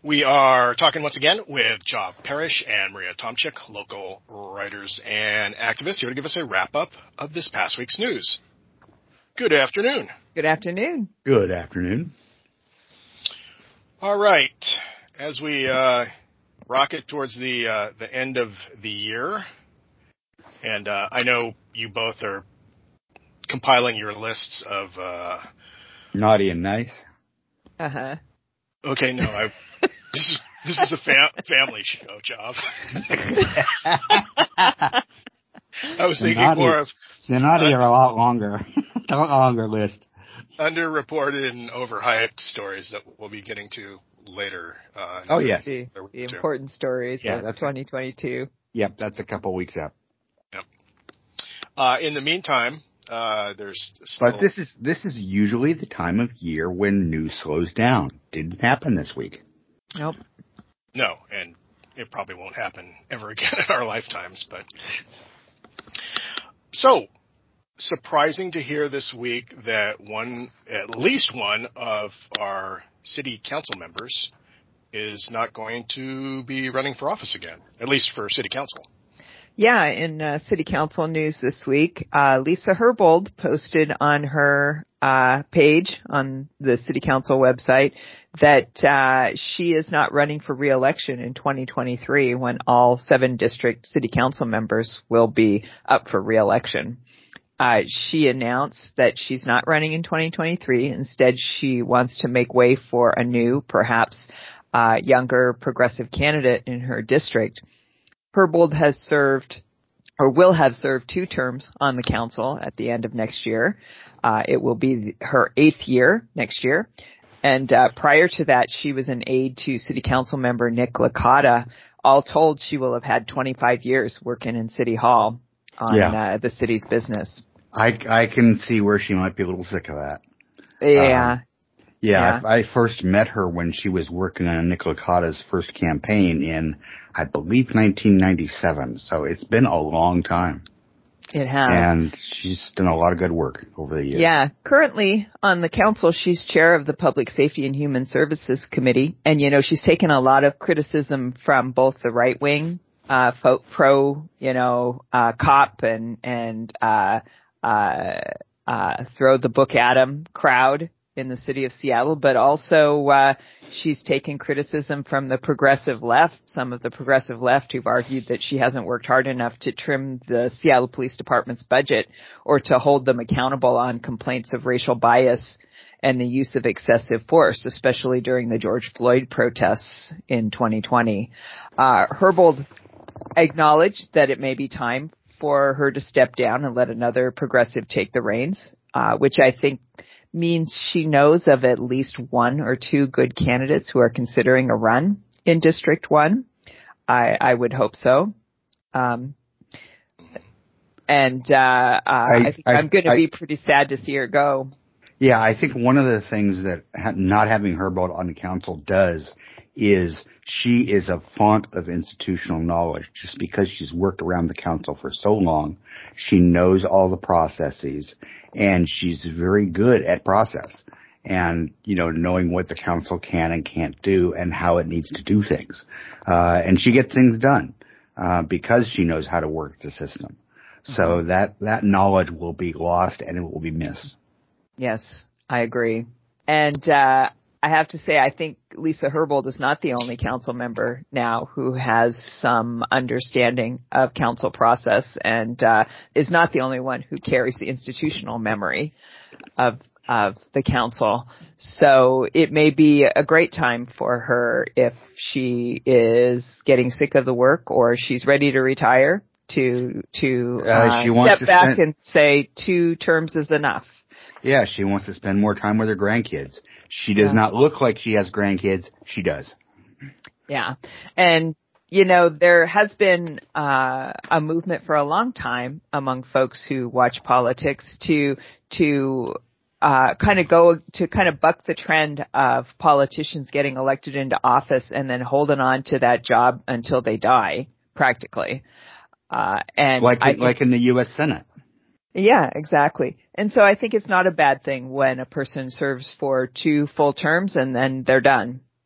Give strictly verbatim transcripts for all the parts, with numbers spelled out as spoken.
We are talking once again with Job Parrish and Maria Tomchik, local writers and activists, here to give us a wrap-up of this past week's news. Good afternoon. Good afternoon. Good afternoon. All right. As we uh, rocket towards the uh, the end of the year, and uh, I know you both are compiling your lists of... Uh, Naughty and nice. Uh-huh. Okay, no, I... This is this is a fa- family show, Job. I was The thinking naughty, more of the naughty uh, are a lot longer, a lot longer list. Underreported and overhyped stories that we'll be getting to later. Uh, oh yes, the, the important stories yeah, of that's twenty twenty-two. Yep, that's a couple weeks out. Yep. Uh, in the meantime, uh, there's still... But this is this is usually the time of year when news slows down. Didn't happen this week. Nope. No, and it probably won't happen ever again in our lifetimes. But so, surprising to hear this week that one, at least one of our city council members is not going to be running for office again, at least for city council. Yeah, in uh, city council news this week, uh, Lisa Herbold posted on her uh, page on the city council website that uh, she is not running for re-election in twenty twenty-three when all seven district city council members will be up for re-election. Uh, she announced that she's not running in twenty twenty-three. Instead, she wants to make way for a new, perhaps uh, younger progressive candidate in her district. Herbold has served or will have served two terms on the council at the end of next year. Uh, it will be her eighth year next year. And uh, prior to that, she was an aide to city council member Nick Licata. All told, she will have had twenty-five years working in City Hall on yeah. uh, the city's business. I, I can see where she might be a little sick of that. Yeah. Um, Yeah, yeah. I, I first met her when she was working on Nick Licata's first campaign in, I believe, nineteen ninety-seven. So it's been a long time. It has. And she's done a lot of good work over the years. Yeah. Currently on the council, she's chair of the Public Safety and Human Services Committee. And, you know, she's taken a lot of criticism from both the right wing, uh, folk, pro, you know, uh, cop and, and, uh, uh, uh, throw the book at him crowd in the city of Seattle, but also uh she's taken criticism from the progressive left, some of the progressive left who've argued that she hasn't worked hard enough to trim the Seattle Police Department's budget or to hold them accountable on complaints of racial bias and the use of excessive force, especially during the George Floyd protests in twenty twenty. Uh Herbold acknowledged that it may be time for her to step down and let another progressive take the reins, uh which I think means she knows of at least one or two good candidates who are considering a run in District one. I, I would hope so. Um, and uh, uh, I, I think I, I'm going to be pretty sad to see her go. Yeah, I think one of the things that ha- not having Herbold on the council does is she is a font of institutional knowledge. Just because she's worked around the council for so long, she knows all the processes, and she's very good at process and, you know, knowing what the council can and can't do and how it needs to do things. Uh, and she gets things done, uh, because she knows how to work the system. Mm-hmm. So that, that knowledge will be lost and it will be missed. Yes, I agree. And, uh, I have to say, I think Lisa Herbold is not the only council member now who has some understanding of council process and uh, is not the only one who carries the institutional memory of of the council. So it may be a great time for her if she is getting sick of the work or she's ready to retire to to uh, uh, she step to back spend- and say two terms is enough. Yeah, she wants to spend more time with her grandkids. She does yeah. not look like she has grandkids. She does. Yeah. And, you know, there has been uh, a movement for a long time among folks who watch politics to to uh, kind of go to kind of buck the trend of politicians getting elected into office and then holding on to that job until they die, practically. Uh, and like I in, like in the U S Senate. Yeah, exactly. And so I think it's not a bad thing when a person serves for two full terms and then they're done.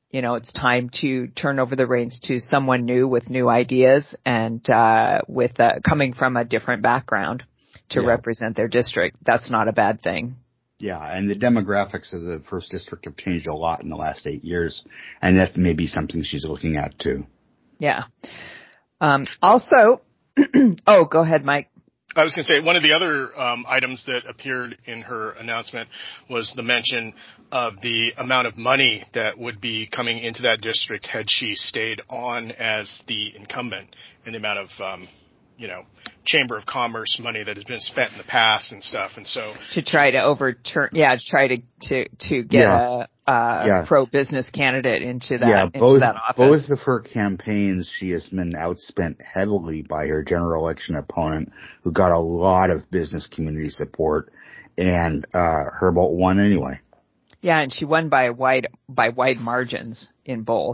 you know, it's time to turn over the reins to someone new with new ideas and, uh, with, uh, coming from a different background to Yeah. represent their district. That's not a bad thing. Yeah, and the demographics of the first district have changed a lot in the last eight years, and that may be something she's looking at too. Yeah. Um, also, oh, go ahead, Mike. I was going to say one of the other um, items that appeared in her announcement was the mention of the amount of money that would be coming into that district had she stayed on as the incumbent, and the amount of, um, you know, Chamber of Commerce money that has been spent in the past and stuff. And so to try to overturn, yeah, to try to to to get Yeah. a, a Yeah. pro-business candidate into that Yeah, into both that office. both of her campaigns, she has been outspent heavily by her general election opponent, who got a lot of business community support, and uh Herbold won anyway. Yeah, and she won by wide by wide margins in both.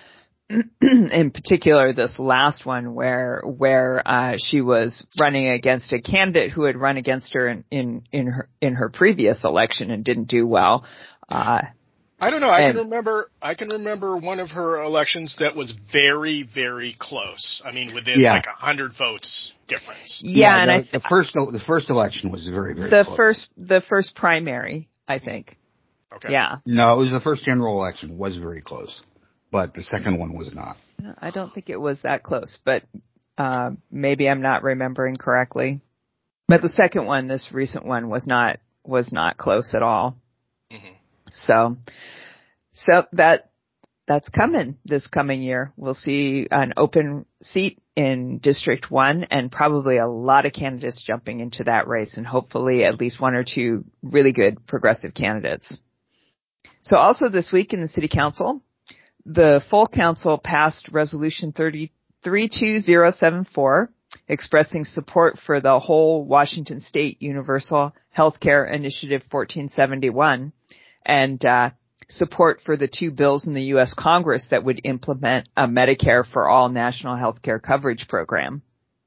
In particular, this last one where where uh, she was running against a candidate who had run against her in in, in her in her previous election and didn't do well. Uh, I don't know. I and, can remember. I can remember one of her elections that was very, very close. I mean, within Yeah. like a hundred votes difference. yeah, Yeah, and the, I th- the first the first election was very very the close. first the first primary, I think. Okay. Yeah. No, it was the first general election was very close, but the second one was not. I don't think it was that close, but uh, maybe I'm not remembering correctly. But the second one, this recent one, was not was not close at all. Mm-hmm. So, so that that's coming this coming year. We'll see an open seat in District One, and probably a lot of candidates jumping into that race, and hopefully at least one or two really good progressive candidates. So, also this week in the City Council, the full council passed Resolution three two zero seven four, expressing support for the whole Washington State Universal Healthcare Initiative fourteen seventy-one, and uh, support for the two bills in the U S Congress that would implement a Medicare for All national healthcare coverage program.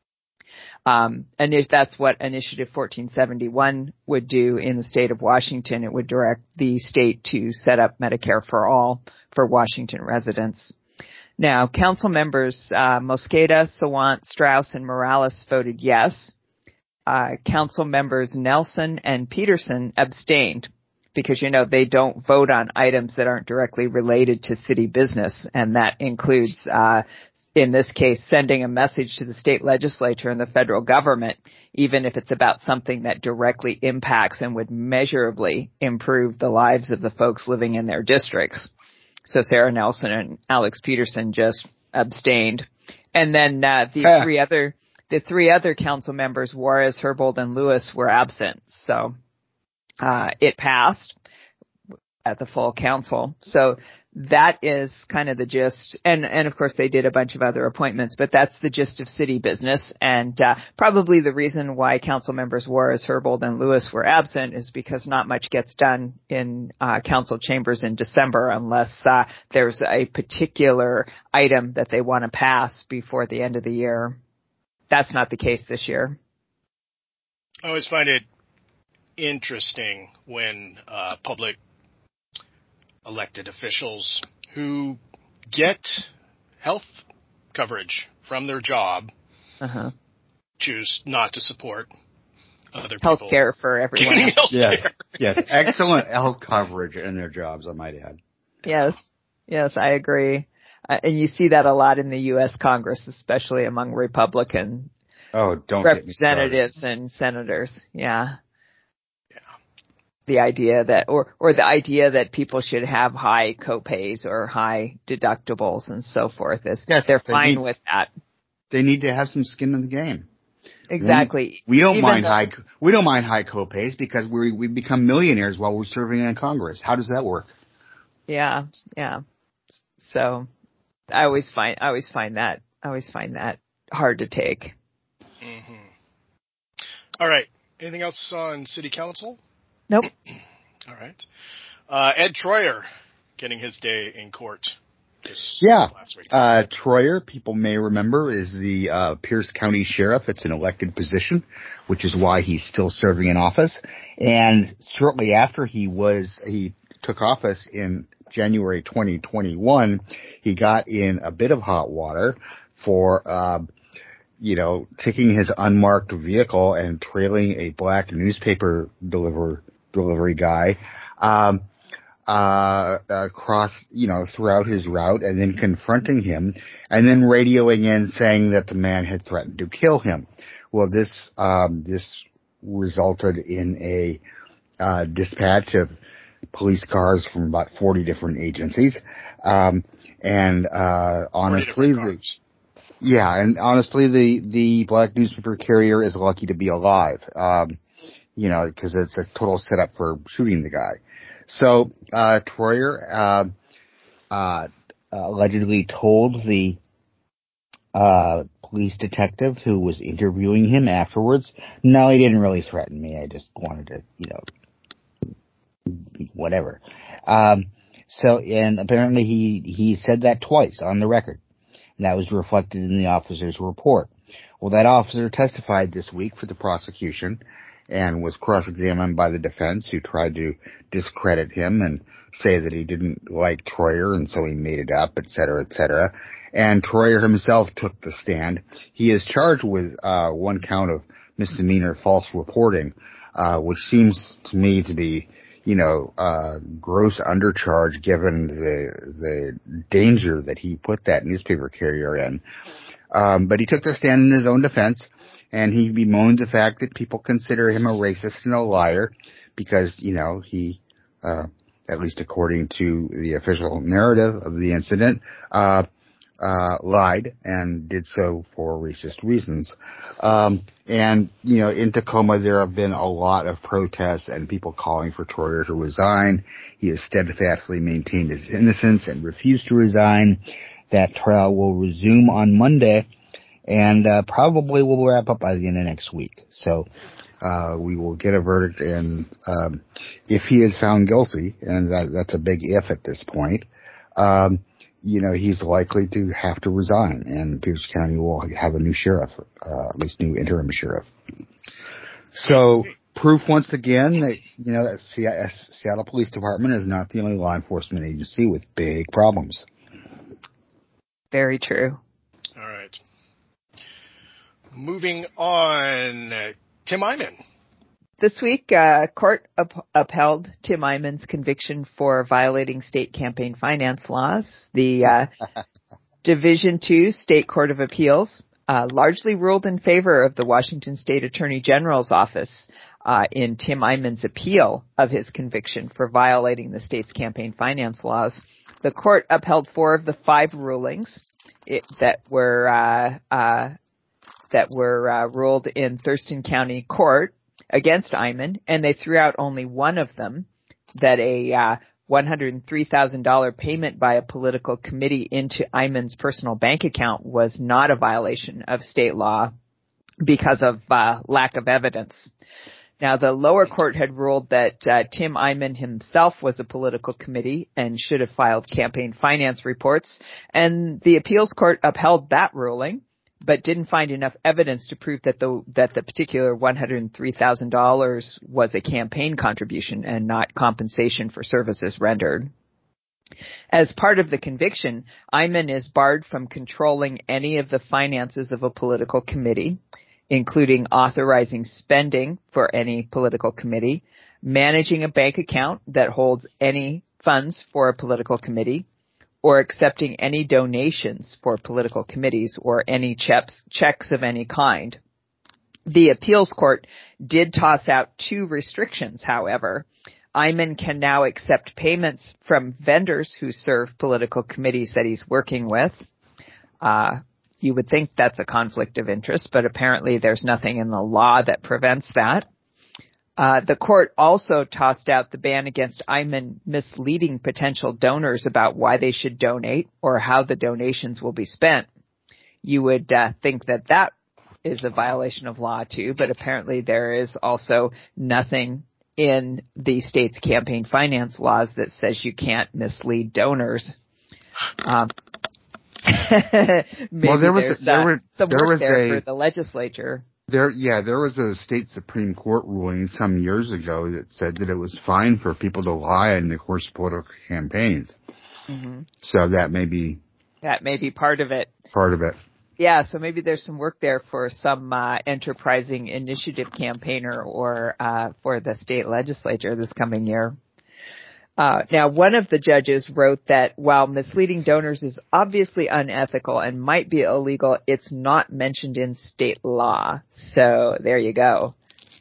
Um, and if that's what Initiative fourteen seventy-one would do in the state of Washington, it would direct the state to set up Medicare for All for Washington residents. Now, council members uh, Mosqueda, Sawant, Strauss, and Morales voted yes. Uh, council members Nelson and Peterson abstained because, you know, they don't vote on items that aren't directly related to city business, and that includes, uh, in this case, sending a message to the state legislature and the federal government, even if it's about something that directly impacts and would measurably improve the lives of the folks living in their districts. So Sarah Nelson and Alex Peterson just abstained. And then uh, the Huh. three other the three other council members, Juarez, Herbold, and Lewis, were absent. So uh, it passed at the full council. So that is kind of the gist. And, and of course they did a bunch of other appointments, but that's the gist of city business. And, uh, probably the reason why council members Juarez, Herbold, and Lewis were absent is because not much gets done in, uh, council chambers in December unless, uh, there's a particular item that they want to pass before the end of the year. That's not the case this year. I always find it interesting when uh, public elected officials who get health coverage from their job Uh-huh. choose not to support other people. Health care for everyone. Getting health Yes, care. yes, excellent health coverage in their jobs, I might add. Yes. Yes, I agree. Uh, and you see that a lot in the U S Congress, especially among Republican Oh, don't get me started. representatives and senators. Yeah. Yeah. The idea that, or, or the idea that people should have high copays or high deductibles and so forth is Yes, they're they fine need- with that. They need to have some skin in the game. Exactly. We, we don't Even mind though- high we don't mind high copays because we we become millionaires while we're serving in Congress. How does that work? Yeah. Yeah. So I always find, I always find that, I always find that hard to take. Mm-hmm. All right. Anything else on City Council? Nope. All right. Uh, Ed Troyer getting his day in court this Yeah. last week. Uh, Troyer, people may remember, is the uh, Pierce County Sheriff. It's an elected position, which is why he's still serving in office. And shortly after he was, he took office in January twenty twenty-one, he got in a bit of hot water for, uh, you know, taking his unmarked vehicle and trailing a black newspaper deliver, delivery guy, um, uh, across, you know, throughout his route, and then confronting him, and then radioing in saying that the man had threatened to kill him. Well, this, um, this resulted in a, uh, dispatch of police cars from about forty different agencies. Um, and, uh, honestly, the, yeah, and honestly, the, the black newspaper carrier is lucky to be alive. Um, you know, cause it's a total setup for shooting the guy. So, uh, Troyer, uh, uh, allegedly told the, uh, police detective who was interviewing him afterwards, no, he didn't really threaten me. I just wanted to, you know, whatever. Um, so, and apparently he, he said that twice on the record. And that was reflected in the officer's report. Well, that officer testified this week for the prosecution and was cross-examined by the defense, who tried to discredit him and say that he didn't like Troyer and so he made it up, et cetera, et cetera. And Troyer himself took the stand. He is charged with uh one count of misdemeanor false reporting, uh which seems to me to be, you know, uh gross undercharge given the the danger that he put that newspaper carrier in. Um but he took the stand in his own defense, and he bemoaned the fact that people consider him a racist and a liar because, you know, he, uh, at least according to the official narrative of the incident, uh, uh, lied and did so for racist reasons. Um, and, you know, in Tacoma, there have been a lot of protests and people calling for Troyer to resign. He has steadfastly maintained his innocence and refused to resign. That trial will resume on Monday. And, uh, probably will wrap up by the end of next week. So, uh, we will get a verdict, and, um, if he is found guilty, and that, that's a big if at this point, um, you know, he's likely to have to resign, and Pierce County will have a new sheriff, uh, at least new interim sheriff. So, proof once again that, you know, that Seattle Police Department is not the only law enforcement agency with big problems. Very true. All right. Moving on, Tim Eyman. This week, uh, court up- upheld Tim Eyman's conviction for violating state campaign finance laws. The uh, Division two State Court of Appeals uh, largely ruled in favor of the Washington State Attorney General's office uh, in Tim Eyman's appeal of his conviction for violating the state's campaign finance laws. The court upheld four of the five rulings it, that were uh, uh, that were uh, ruled in Thurston County Court against Eyman, and they threw out only one of them, that a uh, one hundred three thousand dollars payment by a political committee into Eyman's personal bank account was not a violation of state law because of uh, lack of evidence. Now, the lower court had ruled that uh, Tim Eyman himself was a political committee and should have filed campaign finance reports, and the appeals court upheld that ruling, but didn't find enough evidence to prove that the that the particular one hundred three thousand dollars was a campaign contribution and not compensation for services rendered. As part of the conviction, Eyman is barred from controlling any of the finances of a political committee, including authorizing spending for any political committee, managing a bank account that holds any funds for a political committee, or accepting any donations for political committees or any checks, checks of any kind. The appeals court did toss out two restrictions, however. Eyman can now accept payments from vendors who serve political committees that he's working with. Uh, you would think that's a conflict of interest, but apparently there's nothing in the law that prevents that. Uh, the court also tossed out the ban against Eyman misleading potential donors about why they should donate or how the donations will be spent. You would uh, think that that is a violation of law too, but apparently there is also nothing in the state's campaign finance laws that says you can't mislead donors. Um, maybe well, there was there's a, there uh, was, some there work was there a, for the legislature. There, yeah, there was a state Supreme Court ruling some years ago that said that it was fine for people to lie in the course of political campaigns. Mm-hmm. So that may be that may be part of it. Part of it. Yeah, so maybe there's some work there for some uh, enterprising initiative campaigner or uh, for the state legislature this coming year. Uh, now, one of the judges wrote that while misleading donors is obviously unethical and might be illegal, it's not mentioned in state law. So there you go.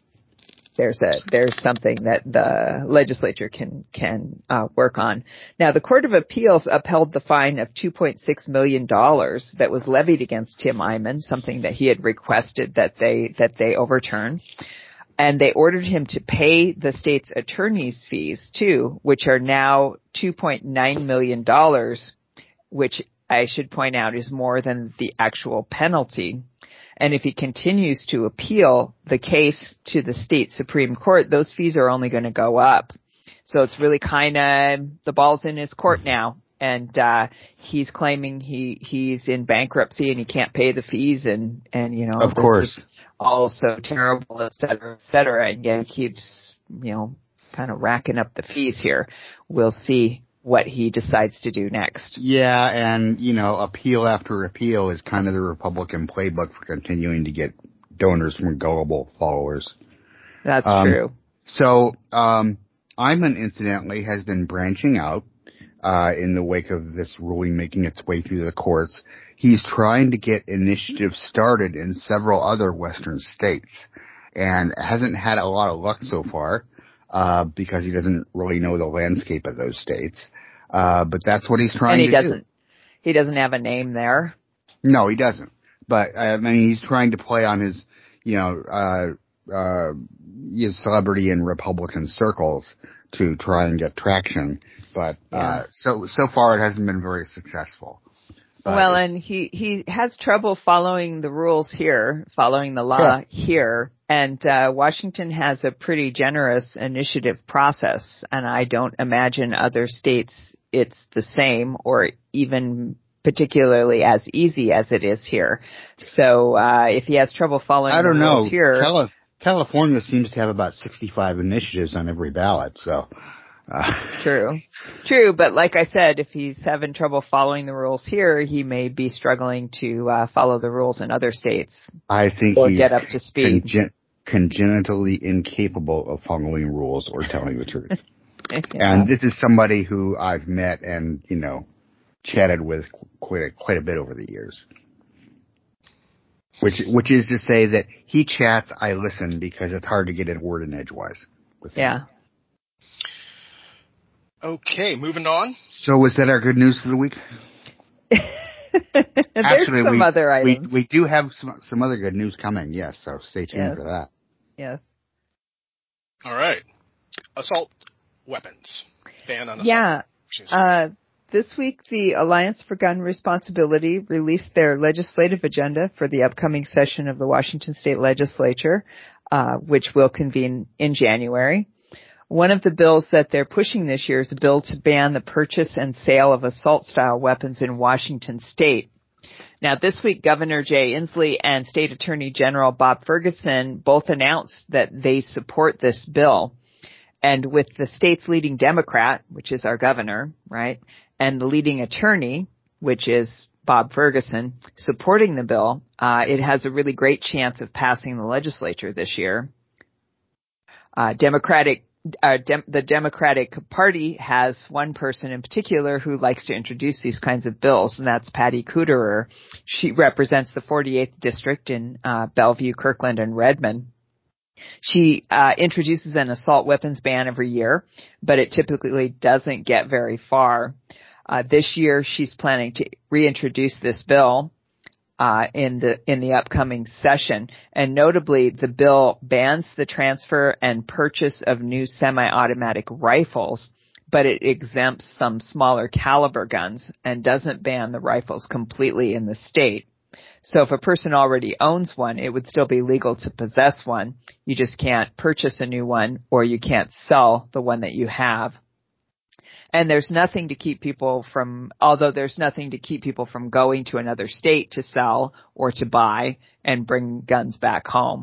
There's a there's something that the legislature can can uh, work on. Now, the Court of Appeals upheld the fine of two point six million dollars that was levied against Tim Eyman, something that he had requested that they that they overturn. And they ordered him to pay the state's attorney's fees, too, which are now two point nine million dollars, which I should point out is more than the actual penalty. And if he continues to appeal the case to the state Supreme Court, those fees are only going to go up. So it's really kind of the ball's in his court now. And uh he's claiming he he's in bankruptcy and he can't pay the fees and, and you know. Of course. All so terrible, et cetera, et cetera. And yet he keeps, you know, kind of racking up the fees here. We'll see what he decides to do next. Yeah, and, you know, appeal after appeal is kind of the Republican playbook for continuing to get donors from gullible followers. That's um, true. So, um, Eyman, incidentally, has been branching out uh in the wake of this ruling making its way through the courts. He's trying to get initiatives started in several other Western states and hasn't had a lot of luck so far uh because he doesn't really know the landscape of those states. Uh but that's what he's trying to do. And he to doesn't, do. He doesn't have a name there. No, he doesn't. But, I mean, he's trying to play on his, you know, uh uh his celebrity in Republican circles to try and get traction. But uh yeah. so so far it hasn't been very successful. But well, and he, he has trouble following the rules here, following the law yeah. here. And uh Washington has a pretty generous initiative process, and I don't imagine other states it's the same or even particularly as easy as it is here. So uh if he has trouble following I don't the rules know. here, Cali- California seems to have about sixty-five initiatives on every ballot, so Uh. True. True, but like I said, if he's having trouble following the rules here, he may be struggling to uh, follow the rules in other states. I think or he's get up to speed. Congen- congenitally incapable of following rules or telling the truth. yeah. And this is somebody who I've met and, you know, chatted with quite a, quite a bit over the years. Which which is to say that he chats, I listen, because it's hard to get a word in edgewise with him. Yeah. Okay, moving on. So was that our good news for the week? There's Actually, some we, other items. We, we do have some, some other good news coming, yes, so stay tuned yes. for that. Yes. All right. Assault weapons. Ban on assault. Yeah. Uh, this week, the Alliance for Gun Responsibility released their legislative agenda for the upcoming session of the Washington State Legislature, uh, which will convene in January. One of the bills that they're pushing this year is a bill to ban the purchase and sale of assault-style weapons in Washington State. Now, this week, Governor Jay Inslee and State Attorney General Bob Ferguson both announced that they support this bill. And with the state's leading Democrat, which is our governor, right, and the leading attorney, which is Bob Ferguson, supporting the bill, uh, it has a really great chance of passing the legislature this year. Uh, Democratic Uh, Dem- the Democratic Party has one person in particular who likes to introduce these kinds of bills, and that's Patty Kuderer. She represents the forty-eighth District in uh, Bellevue, Kirkland, and Redmond. She uh, introduces an assault weapons ban every year, but it typically doesn't get very far. Uh, this year, she's planning to reintroduce this bill Uh, in the, in the upcoming session. And notably, the bill bans the transfer and purchase of new semi-automatic rifles, but it exempts some smaller caliber guns and doesn't ban the rifles completely in the state. So if a person already owns one, it would still be legal to possess one. You just can't purchase a new one, or you can't sell the one that you have. And there's nothing to keep people from, although there's nothing to keep people from going to another state to sell or to buy and bring guns back home.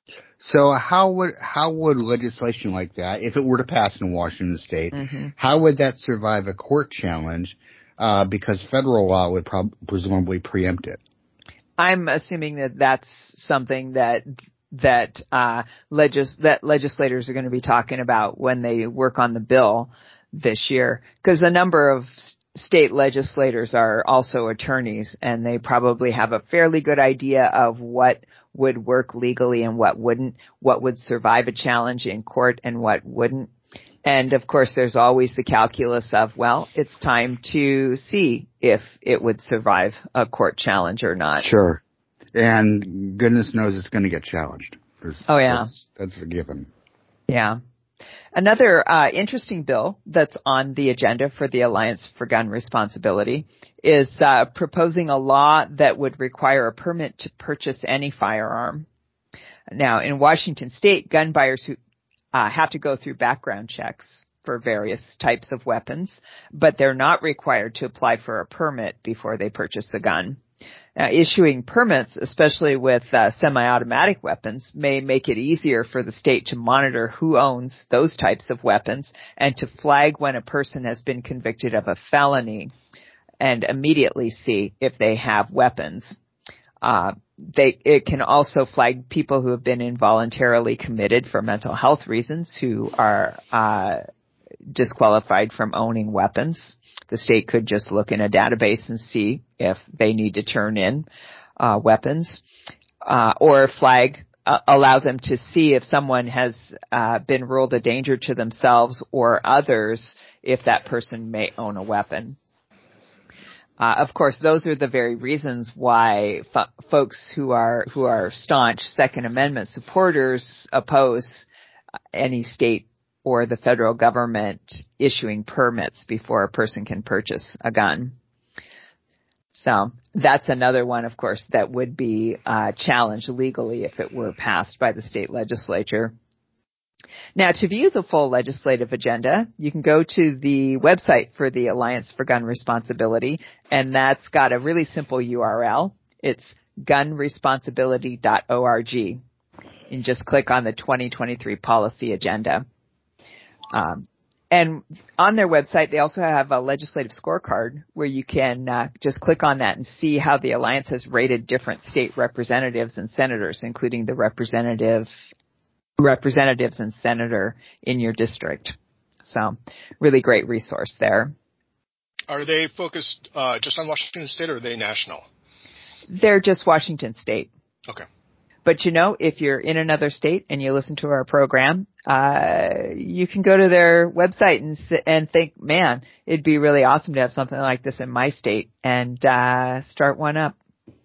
So how would how would legislation like that, if it were to pass in Washington State, mm-hmm. how would that survive a court challenge? Uh, because federal law would prob- presumably preempt it. I'm assuming that that's something that that uh, legis- that legislators are going to be talking about when they work on the bill this year, because a number of state legislators are also attorneys, and they probably have a fairly good idea of what would work legally and what wouldn't, what would survive a challenge in court and what wouldn't. And of course, there's always the calculus of, well, it's time to see if it would survive a court challenge or not. Sure. And goodness knows it's going to get challenged. There's, oh, yeah. That's, that's a given. Yeah. Another uh, interesting bill that's on the agenda for the Alliance for Gun Responsibility is uh, proposing a law that would require a permit to purchase any firearm. Now, in Washington State, gun buyers who uh, have to go through background checks for various types of weapons, but they're not required to apply for a permit before they purchase a gun. Now, issuing permits, especially with uh, semi-automatic weapons, may make it easier for the state to monitor who owns those types of weapons and to flag when a person has been convicted of a felony and immediately see if they have weapons. Uh, they, it can also flag people who have been involuntarily committed for mental health reasons who are uh, disqualified from owning weapons. The state could just look in a database and see if they need to turn in uh, weapons, uh, or flag, uh, allow them to see if someone has uh, been ruled a danger to themselves or others if that person may own a weapon. Uh, of course, those are the very reasons why fo- folks who are who are staunch Second Amendment supporters oppose any state or the federal government issuing permits before a person can purchase a gun. So that's another one, of course, that would be uh, challenged legally if it were passed by the state legislature. Now, to view the full legislative agenda, you can go to the website for the Alliance for Gun Responsibility, and that's got a really simple U R L. It's gun responsibility dot org. And just click on the twenty twenty-three policy agenda. Um, and on their website, they also have a legislative scorecard where you can uh, just click on that and see how the Alliance has rated different state representatives and senators, including the representative representatives and senator in your district. So, really great resource there. Are they focused uh, just on Washington State, or are they national? They're just Washington State. Okay. But you know, if you're in another state and you listen to our program, uh, you can go to their website and and think, man, it'd be really awesome to have something like this in my state, and uh, start one up.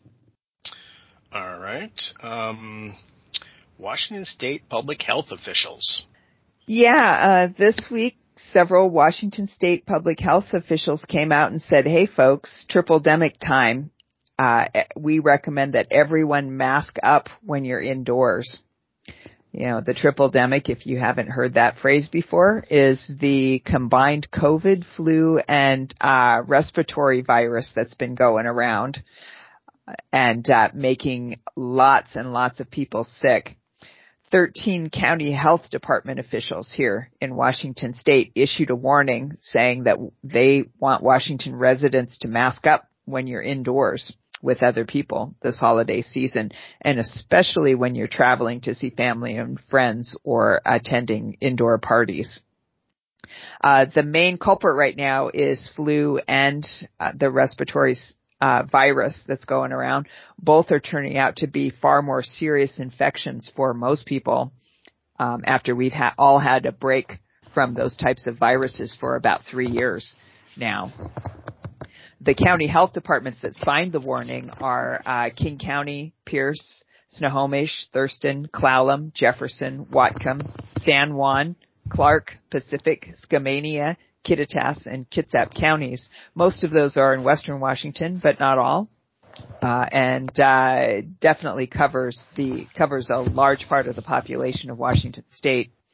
All right. Um, Washington State public health officials. Yeah, uh, this week, several Washington State public health officials came out and said, hey, folks, triple-demic time. Uh, we recommend that everyone mask up when you're indoors. You know, the triple-demic, if you haven't heard that phrase before, is the combined COVID, flu, and uh, respiratory virus that's been going around and uh, making lots and lots of people sick. thirteen county health department officials here in Washington State issued a warning saying that they want Washington residents to mask up when you're indoors with other people this holiday season, and especially when you're traveling to see family and friends or attending indoor parties. Uh, the main culprit right now is flu and uh, the respiratory uh, virus that's going around. Both are turning out to be far more serious infections for most people um, after we've ha- all had a break from those types of viruses for about three years now. The county health departments that signed the warning are uh, King County, Pierce, Snohomish, Thurston, Clallam, Jefferson, Whatcom, San Juan, Clark, Pacific, Skamania, Kittitas, and Kitsap counties. Most of those are in western Washington, but not all. Uh, and uh, definitely covers the covers a large part of the population of Washington State.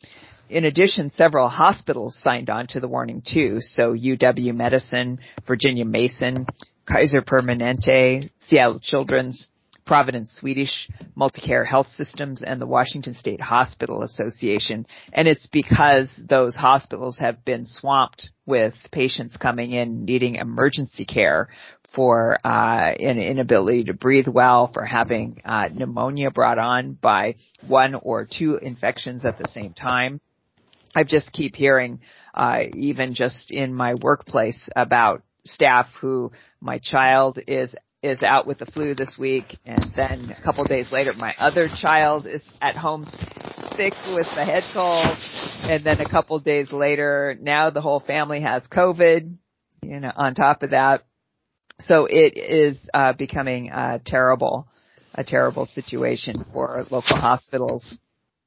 in addition, several hospitals signed on to the warning too. So U W Medicine, Virginia Mason, Kaiser Permanente, Seattle Children's, Providence Swedish, Multicare Health Systems, and the Washington State Hospital Association. And it's because those hospitals have been swamped with patients coming in needing emergency care for uh an inability to breathe well, for having uh pneumonia brought on by one or two infections at the same time. I just keep hearing, uh even just in my workplace, about staff who, my child is is out with the flu this week, and then a couple days later my other child is at home sick with the head cold, and then a couple days later now the whole family has COVID, you know, on top of that. So it is uh becoming a terrible, a terrible situation for local hospitals.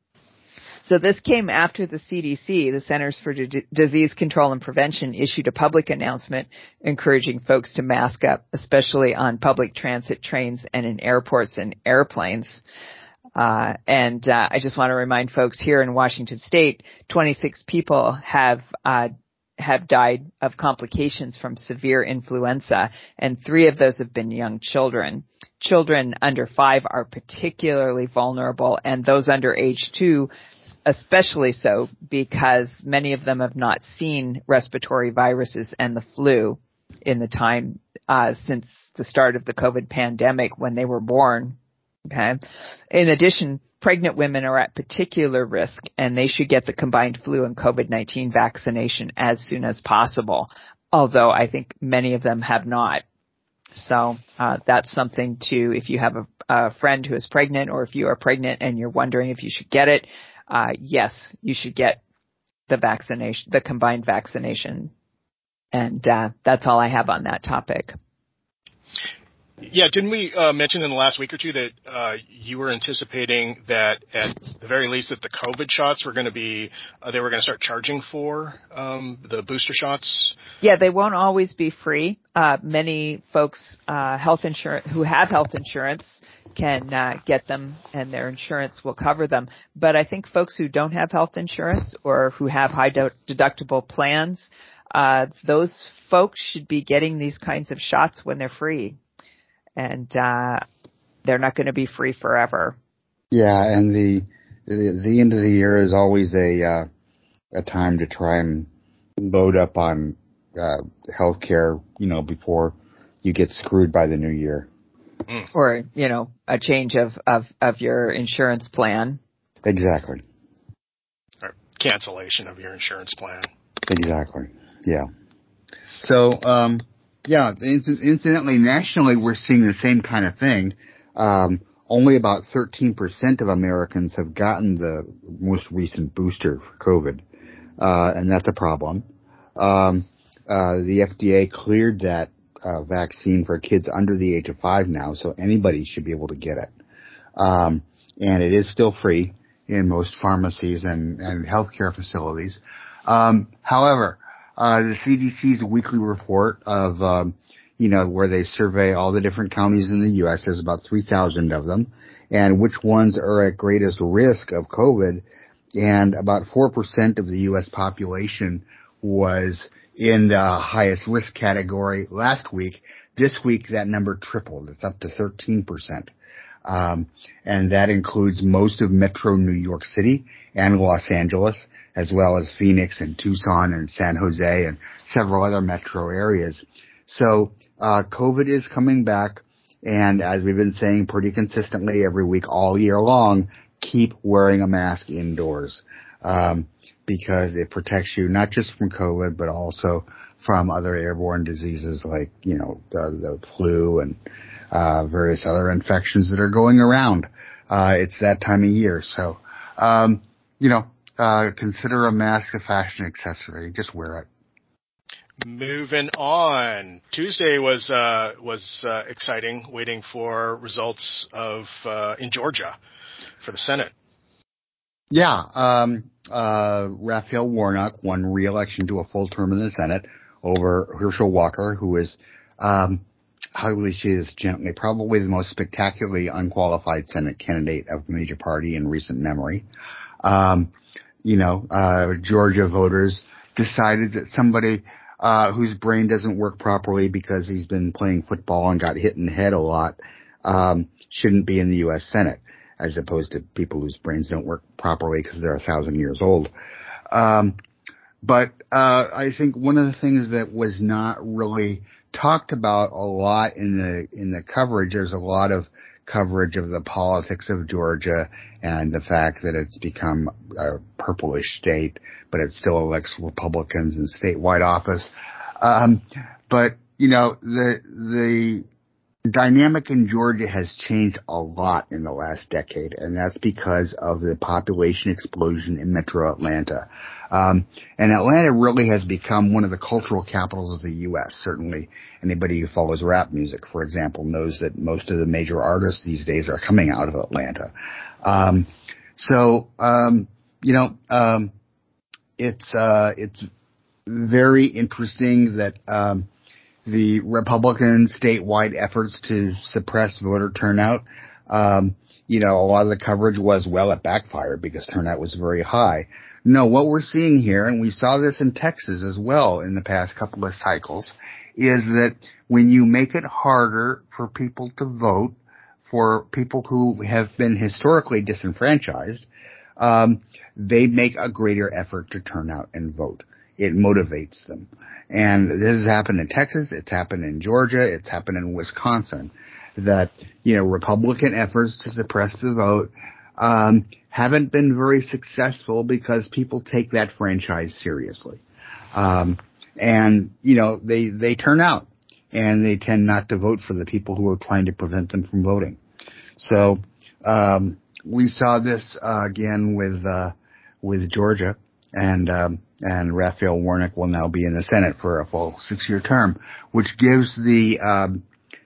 So this came after the C D C, the Centers for D- Disease Control and Prevention, issued a public announcement encouraging folks to mask up, especially on public transit trains and in airports and airplanes. Uh, and uh, I just want to remind folks here in Washington State, twenty-six people have uh, have died of complications from severe influenza, and three of those have been young children. Children under five are particularly vulnerable, and those under age two especially so, because many of them have not seen respiratory viruses and the flu in the time uh since the start of the COVID pandemic when they were born. Okay. In addition, pregnant women are at particular risk, and they should get the combined flu and COVID nineteen vaccination as soon as possible, although I think many of them have not. So uh that's something to, if you have a, a friend who is pregnant, or if you are pregnant and you're wondering if you should get it, uh yes, you should get the vaccination, the combined vaccination. And uh that's all I have on that topic. Yeah, didn't we uh, mention in the last week or two that uh, you were anticipating that at the very least that the COVID shots were going to be, uh, they were going to start charging for um, the booster shots? Yeah, they won't always be free. Uh, many folks, uh, health insurance, who have health insurance can uh, get them, and their insurance will cover them. But I think folks who don't have health insurance or who have high de- deductible plans, uh, those folks should be getting these kinds of shots when they're free. And uh they're not going to be free forever. Yeah, and the, the the end of the year is always a uh, a time to try and load up on uh, healthcare, you know, before you get screwed by the new year. Mm. Or, you know, a change of, of, of your insurance plan. Exactly. Or cancellation of your insurance plan. Exactly. Yeah. So, um, yeah, incidentally, nationally, we're seeing the same kind of thing. Um, only about thirteen percent of Americans have gotten the most recent booster for COVID, uh, and that's a problem. Um, uh, the F D A cleared that uh, vaccine for kids under the age of five now, so anybody should be able to get it. Um, and it is still free in most pharmacies and, and healthcare facilities. Um, however, Uh, the C D C's weekly report of, um, you know, where they survey all the different counties in the U S, there's about three thousand of them, and which ones are at greatest risk of COVID, and about four percent of the U S population was in the highest risk category last week. This week, that number tripled. It's up to thirteen percent. Um, and that includes most of Metro New York City and Los Angeles, as well as Phoenix and Tucson and San Jose and several other metro areas. So, uh, COVID is coming back. And as we've been saying pretty consistently every week all year long, keep wearing a mask indoors, um, because it protects you not just from COVID, but also from other airborne diseases like, you know, the, the flu and uh, various other infections that are going around. Uh, it's that time of year. So, um, you know, uh, consider a mask a fashion accessory. Just wear it. Moving on. Tuesday was, uh, was, uh, exciting, waiting for results of, uh, in Georgia for the Senate. Yeah, um, uh, Raphael Warnock won re-election to a full term in the Senate over Herschel Walker, who is, um, how do we say this gently, probably the most spectacularly unqualified Senate candidate of the major party in recent memory. Um, you know, uh, Georgia voters decided that somebody, uh, whose brain doesn't work properly because he's been playing football and got hit in the head a lot, um, shouldn't be in the U S Senate, as opposed to people whose brains don't work properly because they're a thousand years old. Um, but, uh, I think one of the things that was not really talked about a lot in the, in the coverage, there's a lot of coverage of the politics of Georgia and the fact that it's become a purplish state, but it still elects Republicans in statewide office. Um, but, you know, the, the dynamic in Georgia has changed a lot in the last decade, and that's because of the population explosion in metro Atlanta. Um, and Atlanta really has become one of the cultural capitals of the U S. Certainly anybody who follows rap music, for example, knows that most of the major artists these days are coming out of Atlanta. Um, so, um, you know, um, it's, uh, it's very interesting that, um, the Republican statewide efforts to suppress voter turnout, um, you know, a lot of the coverage was, well, it backfired because turnout was very high. No, what we're seeing here, and we saw this in Texas as well in the past couple of cycles, is that when you make it harder for people to vote, for people who have been historically disenfranchised, um, they make a greater effort to turn out and vote. It motivates them. And this has happened in Texas, it's happened in Georgia, it's happened in Wisconsin, that, you know, Republican efforts to suppress the vote um haven't been very successful because people take that franchise seriously. Um and, you know, they, they turn out and they tend not to vote for the people who are trying to prevent them from voting. So, um we saw this uh, again with, uh with Georgia, and, um and Raphael Warnock will now be in the Senate for a full six-year term, which gives the, um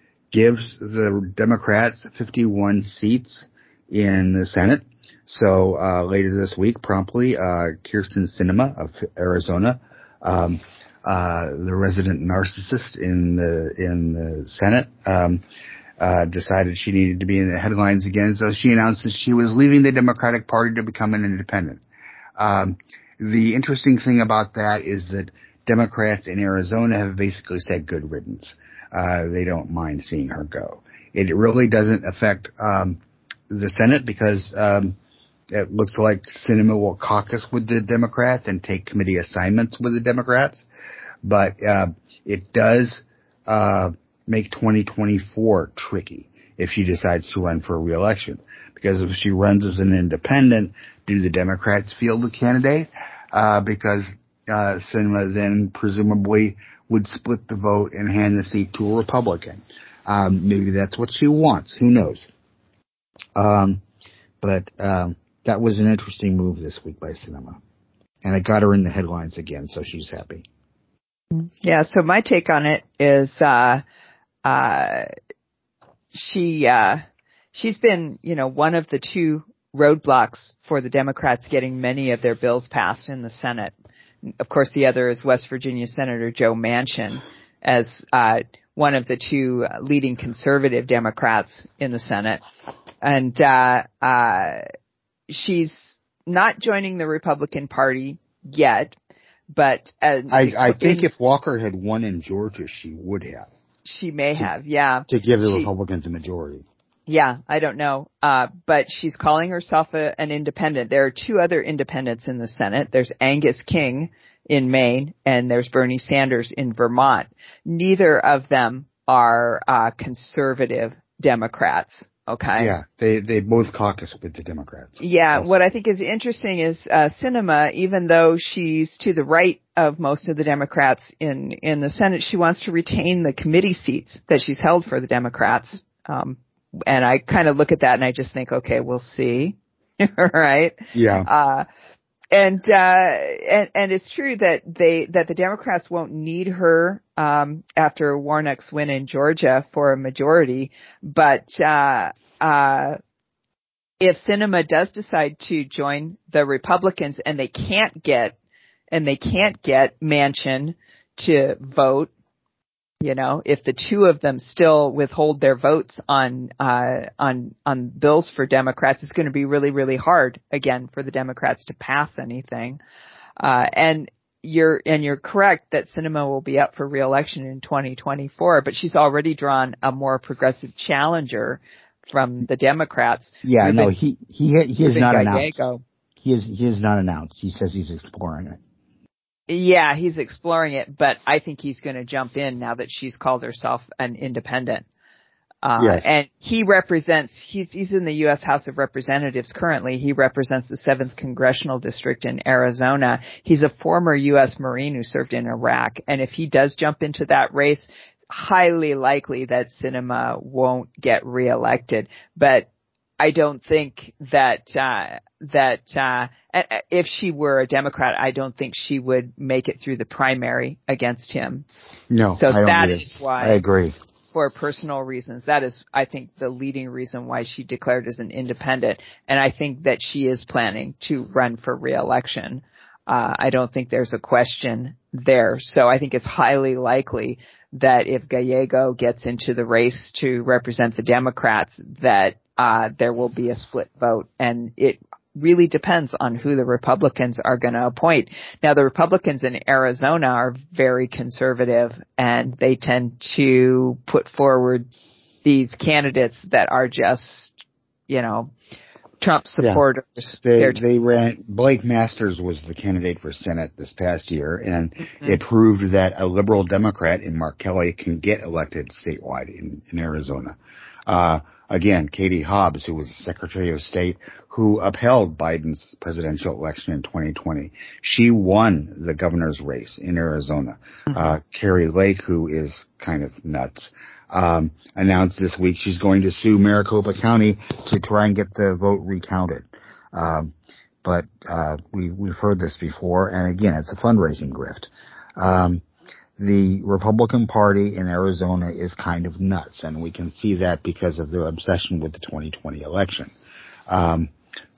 gives the Democrats fifty-one seats in the Senate. So, uh, later this week, promptly, uh, Kyrsten Sinema of Arizona, um, uh, the resident narcissist in the, in the Senate, um, uh, decided she needed to be in the headlines again. So she announced that she was leaving the Democratic Party to become an independent. Um, the interesting thing about that is that Democrats in Arizona have basically said good riddance. Uh, they don't mind seeing her go. It really doesn't affect, um, the Senate because, um, it looks like Sinema will caucus with the Democrats and take committee assignments with the Democrats. But, uh, it does, uh, make twenty twenty-four tricky if she decides to run for re-election. Because if she runs as an independent, do the Democrats field the candidate? Uh, because, uh, Sinema then presumably would split the vote and hand the seat to a Republican. Um, maybe that's what she wants. Who knows? Um, but, um, that was an interesting move this week by Sinema. And it got her in the headlines again, so she's happy. Yeah, so my take on it is, uh, uh, she, uh, she's been, you know, one of the two roadblocks for the Democrats getting many of their bills passed in the Senate. Of course, the other is West Virginia Senator Joe Manchin as, uh, one of the two leading conservative Democrats in the Senate. And, uh, uh, she's not joining the Republican Party yet, but uh, I, I think if Walker had won in Georgia, she would have. She may to, have, yeah. To give the she, Republicans a majority. Yeah, I don't know. Uh, but she's calling herself a, an independent. There are two other independents in the Senate. There's Angus King in Maine, and there's Bernie Sanders in Vermont. Neither of them are uh, conservative Democrats. Okay. Yeah, they they both caucus with the Democrats. Yeah, also. What I think is interesting is uh Sinema, even though she's to the right of most of the Democrats in in the Senate, she wants to retain the committee seats that she's held for the Democrats. Um and I kind of look at that and I just think, okay, we'll see. Right? Yeah. Uh And, uh, and, and it's true that they, that the Democrats won't need her, um, after Warnock's win in Georgia for a majority. But, uh, uh, if Sinema does decide to join the Republicans and they can't get, and they can't get Manchin to vote, You know, if the two of them still withhold their votes on, uh, on, on bills for Democrats, it's going to be really, really hard again for the Democrats to pass anything. Uh, and you're, and you're correct that Sinema will be up for re-election in twenty twenty-four, but she's already drawn a more progressive challenger from the Democrats. Yeah, Ruben, no, he, he, he has not announced. Gallego. He is, he has not announced. He says he's exploring it. Yeah, he's exploring it, but I think he's going to jump in now that she's called herself an independent. Uh, yes. And he represents, he's, he's in the U S House of Representatives currently. He represents the seventh Congressional District in Arizona. He's a former U S Marine who served in Iraq. And if he does jump into that race, highly likely that Sinema won't get reelected. But I don't think that, uh, that, uh, if she were a Democrat, I don't think she would make it through the primary against him. No, so I don't that either. is why. I agree. For personal reasons, that is, I think, the leading reason why she declared as an independent. And I think that she is planning to run for re-election. Uh, I don't think there's a question there. So I think it's highly likely that if Gallego gets into the race to represent the Democrats, that uh, there will be a split vote. And it really depends on who the Republicans are going to appoint. Now, the Republicans in Arizona are very conservative, and they tend to put forward these candidates that are just, you know, Trump supporters. Yeah. They, they ran, Blake Masters was the candidate for Senate this past year, and mm-hmm. it proved that a liberal Democrat in Mark Kelly can get elected statewide in, in Arizona. Uh, again, Katie Hobbs, who was Secretary of State, who upheld Biden's presidential election in twenty twenty. She won the governor's race in Arizona. Mm-hmm. Uh, Carrie Lake, who is kind of nuts, um, announced this week she's going to sue Maricopa County to try and get the vote recounted. Um, but, uh, we, we've heard this before, and again, it's a fundraising grift. Um, The Republican Party in Arizona is kind of nuts, and we can see that because of their obsession with the twenty twenty election. Um,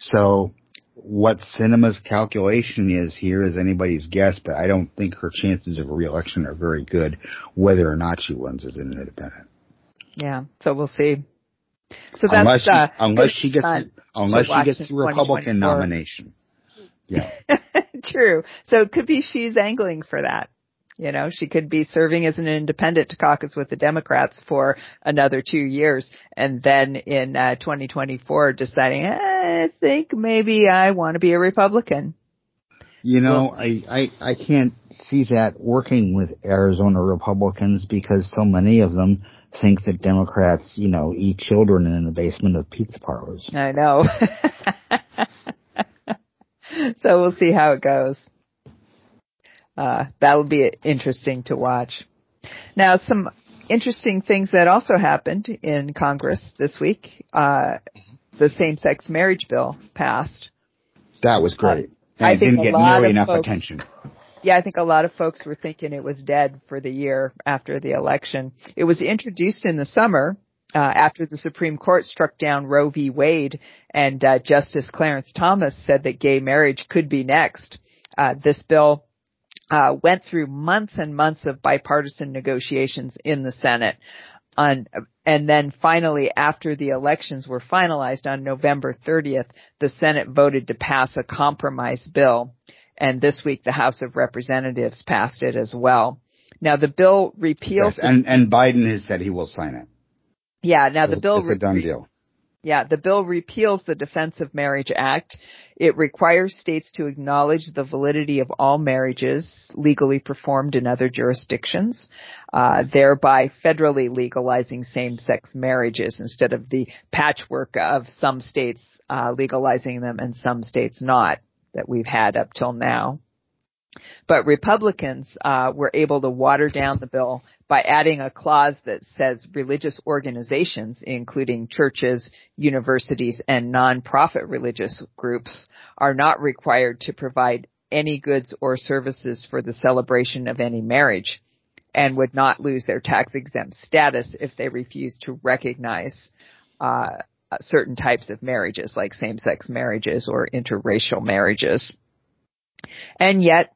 so what Sinema's calculation is here is anybody's guess, but I don't think her chances of re-election are very good, whether or not she runs as an independent. Yeah, so we'll see. So that's, unless she, uh, unless she gets the, unless she gets the Republican nomination. Yeah. True. So it could be she's angling for that. You know, she could be serving as an independent to caucus with the Democrats for another two years. And then in uh, twenty twenty-four deciding, eh, I think maybe I want to be a Republican. You know, well, I, I, I can't see that working with Arizona Republicans because so many of them think that Democrats, you know, eat children in the basement of pizza parlors. I know. So we'll see how it goes. Uh, that'll be interesting to watch. Now, some interesting things that also happened in Congress this week. Uh, the same-sex marriage bill passed. That was great. Uh, I it think didn't get a lot nearly of enough folks, attention. Yeah, I think a lot of folks were thinking it was dead for the year after the election. It was introduced in the summer uh, after the Supreme Court struck down Roe v. Wade, and uh, Justice Clarence Thomas said that gay marriage could be next. Uh, this bill Uh, went through months and months of bipartisan negotiations in the Senate. On, and then finally, after the elections were finalized on November thirtieth, the Senate voted to pass a compromise bill. And this week, the House of Representatives passed it as well. Now, the bill repeals... Yes, and, and Biden has said he will sign it. Yeah, now so the bill... It's a done deal. Yeah, the bill repeals the Defense of Marriage Act. It requires states to acknowledge the validity of all marriages legally performed in other jurisdictions, uh, thereby federally legalizing same-sex marriages instead of the patchwork of some states uh, legalizing them and some states not that we've had up till now. But Republicans uh, were able to water down the bill by adding a clause that says religious organizations, including churches, universities, and nonprofit religious groups, are not required to provide any goods or services for the celebration of any marriage and would not lose their tax-exempt status if they refuse to recognize uh, certain types of marriages, like same-sex marriages or interracial marriages. And yet,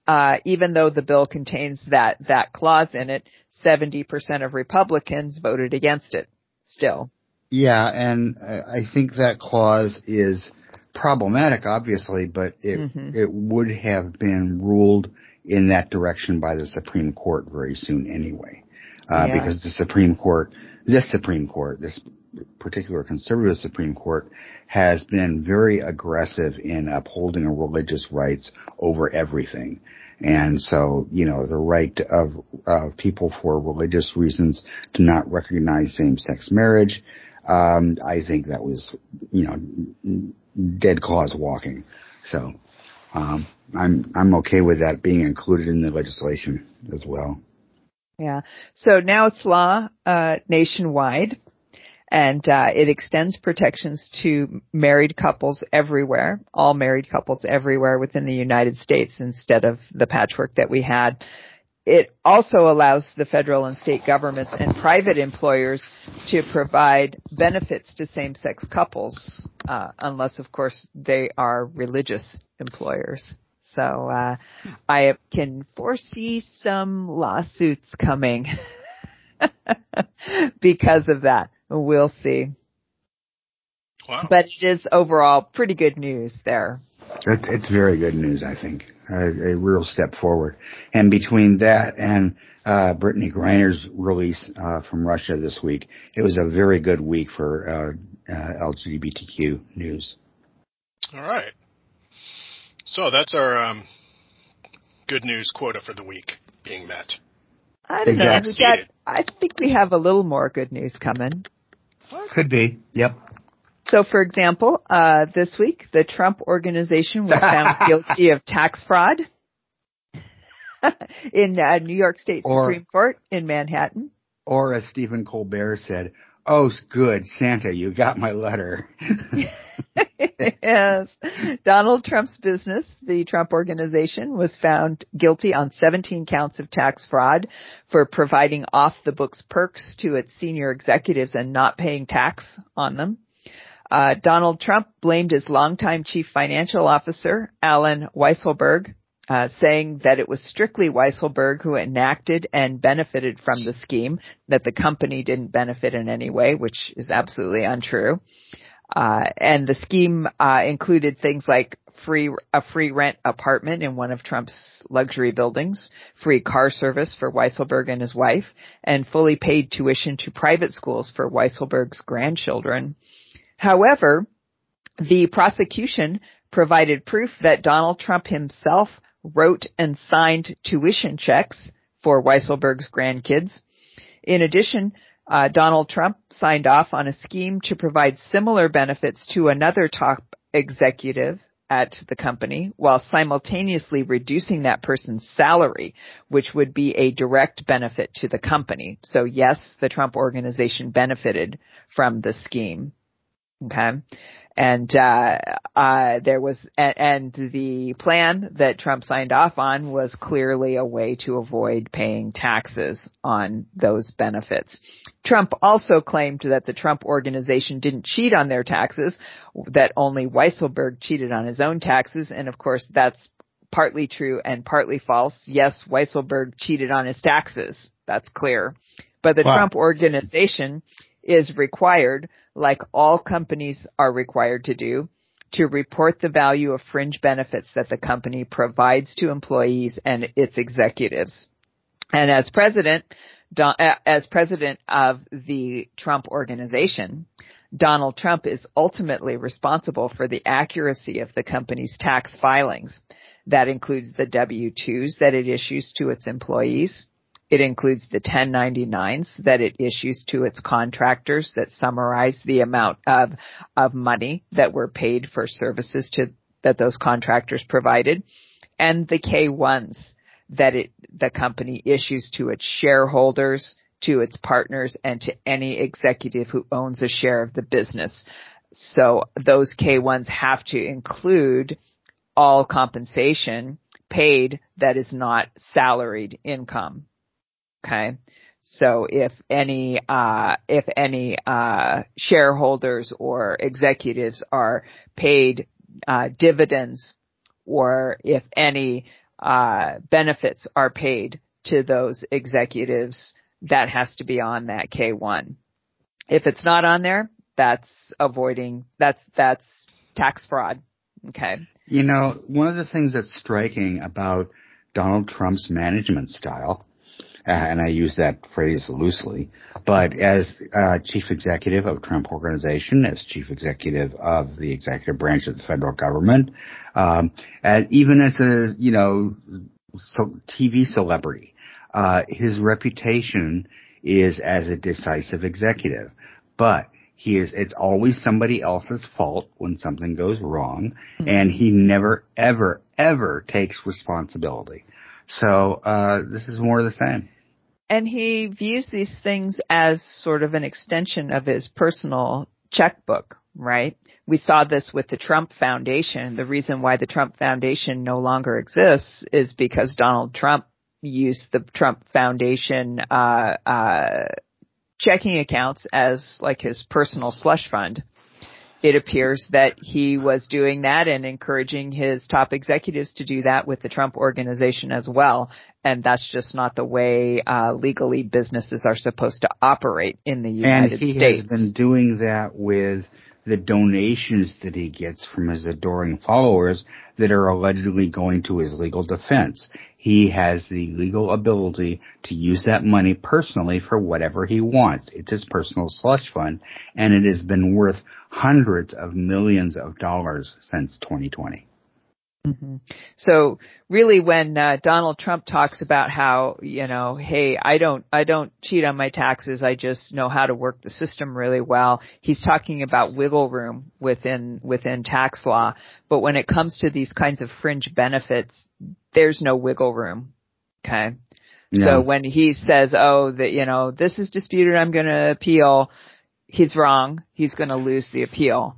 uh, even though the bill contains that, that clause in it, seventy percent of Republicans voted against it still. Yeah, and I think that clause is problematic, obviously, but it mm-hmm. it would have been ruled in that direction by the Supreme Court very soon anyway, uh, yeah. because the Supreme Court, this Supreme Court, this particular conservative Supreme Court, has been very aggressive in upholding religious rights over everything. And so, you know, the right of uh, people for religious reasons to not recognize same-sex marriage, um, I think that was, you know, dead clause walking. So, um, I'm, I'm okay with that being included in the legislation as well. Yeah. So now it's law, uh, nationwide, and, uh, it extends protections to married couples everywhere, all married couples everywhere within the United States instead of the patchwork that we had. It also allows the federal and state governments and private employers to provide benefits to same-sex couples, uh, unless, of course, they are religious employers. So uh, I can foresee some lawsuits coming because of that. We'll see. Wow. But it is overall pretty good news there. It, it's very good news, I think. A, a real step forward. And between that and uh Brittany Griner's release uh from Russia this week, it was a very good week for uh, uh L G B T Q news. All right. So that's our um good news quota for the week being met. I don't know. We got, I think we have a little more good news coming. What? Could be. Yep. So, for example, uh, this week, the Trump Organization was found guilty of tax fraud in uh, New York State or, Supreme Court in Manhattan. Or as Stephen Colbert said, oh, good, Santa, you got my letter. Yes. Donald Trump's business, the Trump Organization, was found guilty on seventeen counts of tax fraud for providing off-the-books perks to its senior executives and not paying tax on them. Uh, Donald Trump blamed his longtime chief financial officer, Alan Weisselberg, uh, saying that it was strictly Weisselberg who enacted and benefited from the scheme, that the company didn't benefit in any way, which is absolutely untrue. Uh, and the scheme uh, included things like free a free rent apartment in one of Trump's luxury buildings, free car service for Weisselberg and his wife, and fully paid tuition to private schools for Weisselberg's grandchildren. However, the prosecution provided proof that Donald Trump himself wrote and signed tuition checks for Weisselberg's grandkids. In addition, uh, Donald Trump signed off on a scheme to provide similar benefits to another top executive at the company while simultaneously reducing that person's salary, which would be a direct benefit to the company. So yes, the Trump Organization benefited from the scheme. Okay. And, uh, uh, there was, and, and the plan that Trump signed off on was clearly a way to avoid paying taxes on those benefits. Trump also claimed that the Trump Organization didn't cheat on their taxes, that only Weisselberg cheated on his own taxes. And of course, that's partly true and partly false. Yes, Weisselberg cheated on his taxes. That's clear. But the wow. Trump Organization is required, like all companies are required to do, to report the value of fringe benefits that the company provides to employees and its executives. And as president, as president of the Trump Organization, Donald Trump is ultimately responsible for the accuracy of the company's tax filings. That includes the W two's that it issues to its employees. It includes the ten ninety-nines that it issues to its contractors that summarize the amount of, of money that were paid for services to, that those contractors provided, and the K ones that it, the company issues to its shareholders, to its partners, and to any executive who owns a share of the business. So those K ones have to include all compensation paid that is not salaried income. Okay. So if any, uh, if any, uh, shareholders or executives are paid, uh, dividends, or if any, uh, benefits are paid to those executives, that has to be on that K one. If it's not on there, that's avoiding, that's, that's tax fraud. Okay. You know, one of the things that's striking about Donald Trump's management style, uh, and I use that phrase loosely, but as uh, chief executive of Trump Organization, as chief executive of the executive branch of the federal government, um, and even as a, you know, so T V celebrity, uh, his reputation is as a decisive executive. But he is, it's always somebody else's fault when something goes wrong, mm-hmm. and he never, ever, ever takes responsibility. So, uh, this is more of the same. And he views these things as sort of an extension of his personal checkbook, right? We saw this with the Trump Foundation. The reason why the Trump Foundation no longer exists is because Donald Trump used the Trump Foundation, uh, uh, checking accounts as like his personal slush fund. It appears that he was doing that and encouraging his top executives to do that with the Trump Organization as well. And that's just not the way uh, legally businesses are supposed to operate in the United States. And he States. has been doing that with the donations that he gets from his adoring followers that are allegedly going to his legal defense. He has the legal ability to use that money personally for whatever he wants. It's his personal slush fund, and it has been worth hundreds of millions of dollars since twenty twenty. Mm-hmm. So really when uh, Donald Trump talks about how, you know, hey, I don't, I don't cheat on my taxes. I just know how to work the system really well. He's talking about wiggle room within, within tax law. But when it comes to these kinds of fringe benefits, there's no wiggle room. Okay. No. So when he says, oh, that, you know, this is disputed, I'm going to appeal, he's wrong. He's going to lose the appeal.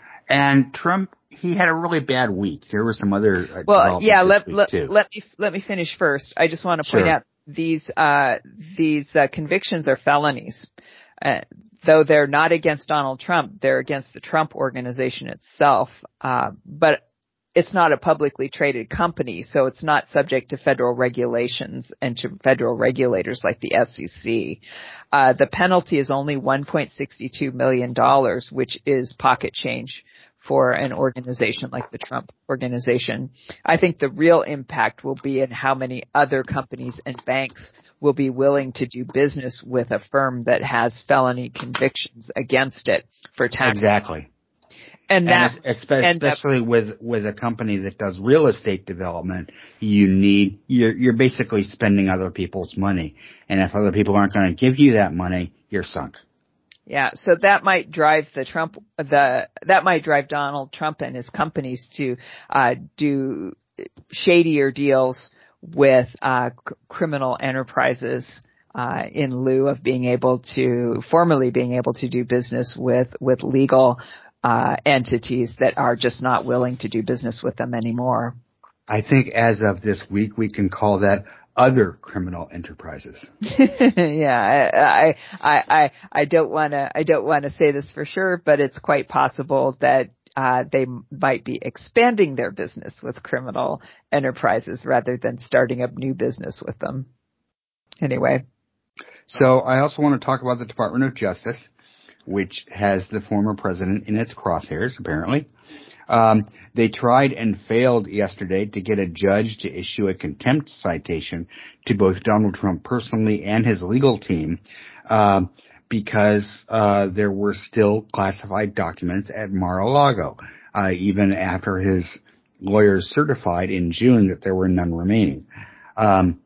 And Trump, he had a really bad week. There were some other uh, well, yeah. Let let, too. let me let me finish first. I just want to point sure. out these uh these uh, convictions are felonies, uh, though they're not against Donald Trump. They're against the Trump Organization itself. Uh, but it's not a publicly traded company, so it's not subject to federal regulations and to federal regulators like the S E C. Uh, the penalty is only one point six two million dollars, which is pocket change for an organization like the Trump Organization. I think the real impact will be in how many other companies and banks will be willing to do business with a firm that has felony convictions against it for tax. Exactly. And, and that, especially and with with a company that does real estate development, you need you're you're basically spending other people's money, and if other people aren't going to give you that money, you're sunk. Yeah, so that might drive the Trump the that might drive Donald Trump and his companies to uh do shadier deals with uh c- criminal enterprises uh in lieu of being able to formally being able to do business with with legal uh entities that are just not willing to do business with them anymore. I think as of this week we can call that other criminal enterprises. yeah, I, I, I, I don't want to, I don't want to say this for sure, but it's quite possible that uh, they might be expanding their business with criminal enterprises rather than starting up new business with them. Anyway. So I also want to talk about the Department of Justice, which has the former president in its crosshairs, apparently. Um, they tried and failed yesterday to get a judge to issue a contempt citation to both Donald Trump personally and his legal team, uh, because, uh, there were still classified documents at Mar-a-Lago, uh, even after his lawyers certified in June that there were none remaining. Um,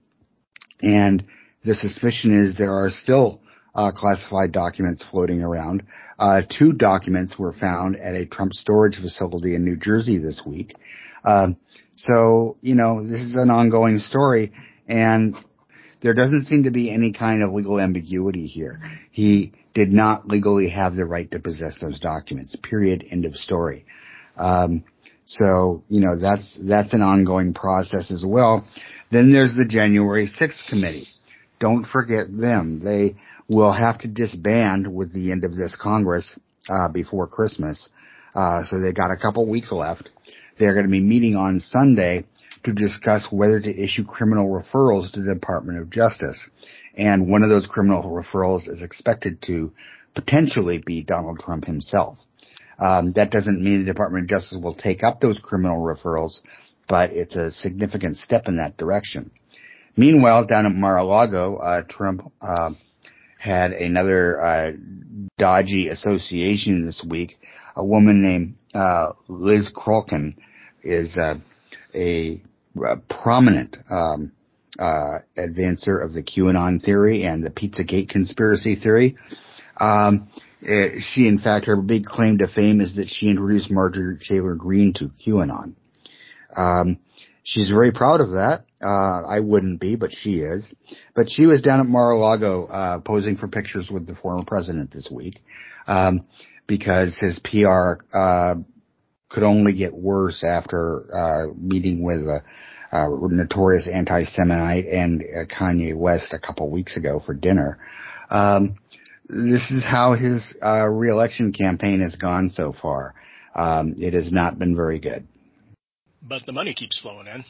and the suspicion is there are still Uh, classified documents floating around. Uh, two documents were found at a Trump storage facility in New Jersey this week. Uh, so, you know, this is an ongoing story, and there doesn't seem to be any kind of legal ambiguity here. He did not legally have the right to possess those documents, period, end of story. Um, so, you know, that's, that's an ongoing process as well. Then there's the January sixth committee. Don't forget them. They will have to disband with the end of this Congress uh before Christmas. Uh so they got a couple weeks left. They're going to be meeting on Sunday to discuss whether to issue criminal referrals to the Department of Justice. And one of those criminal referrals is expected to potentially be Donald Trump himself. Um, that doesn't mean the Department of Justice will take up those criminal referrals, but it's a significant step in that direction. Meanwhile, down at Mar-a-Lago, uh, Trump uh, had another uh, dodgy association this week. A woman named uh, Liz Crolkin is uh, a, a prominent um, uh, advancer of the QAnon theory and the Pizzagate conspiracy theory. Um, it, she, in fact, her big claim to fame is that she introduced Marjorie Taylor Greene to QAnon. Um, she's very proud of that. Uh, I wouldn't be, but she is. But she was down at Mar-a-Lago, uh, posing for pictures with the former president this week, um, because his P R, uh, could only get worse after, uh, meeting with a, a notorious anti-Semite and uh, Kanye West a couple weeks ago for dinner. Um, this is how his, uh, re-election campaign has gone so far. Um, it has not been very good. But the money keeps flowing in.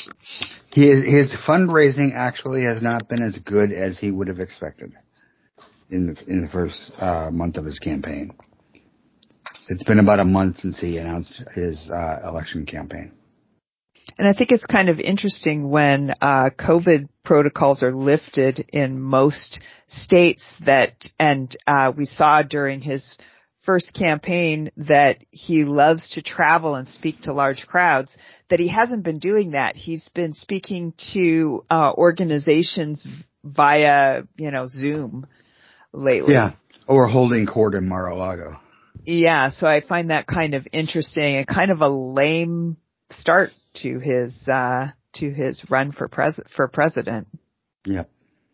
His, his fundraising actually has not been as good as he would have expected in the, in the first uh, month of his campaign. It's been about a month since he announced his uh, election campaign. And I think it's kind of interesting when uh, COVID protocols are lifted in most states that, and uh, we saw during his first campaign that he loves to travel and speak to large crowds, that he hasn't been doing that. He's been speaking to uh, organizations via, you know, Zoom lately. Yeah, or holding court in Mar-a-Lago. Yeah, so I find that kind of interesting and kind of a lame start to his uh, to his run for pres for president. Yep.